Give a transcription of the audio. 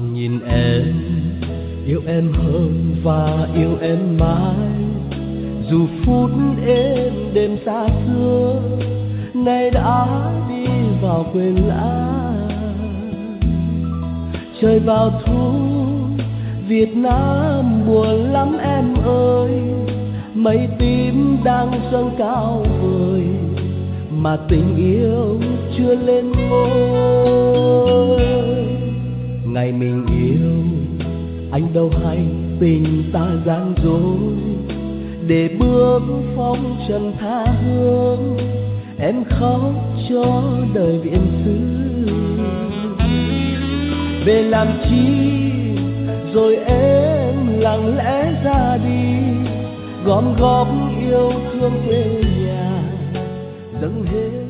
Thoáng nhìn em, yêu em hơn và yêu em mãi. Dù phút êm đêm xa xưa, nay đã đi vào quên lãng. Trời vào thu, Việt Nam buồn lắm em ơi. Mây tím đang dâng cao vời, mà tình yêu chưa lên ngôi. Ngày mình yêu, anh đâu hay tình ta gian dối. Để bước phong trần tha hương, em khóc cho đời viễn xứ. Về làm chi rồi em lặng lẽ ra đi, gom góp yêu thương quê nhà dâng hết.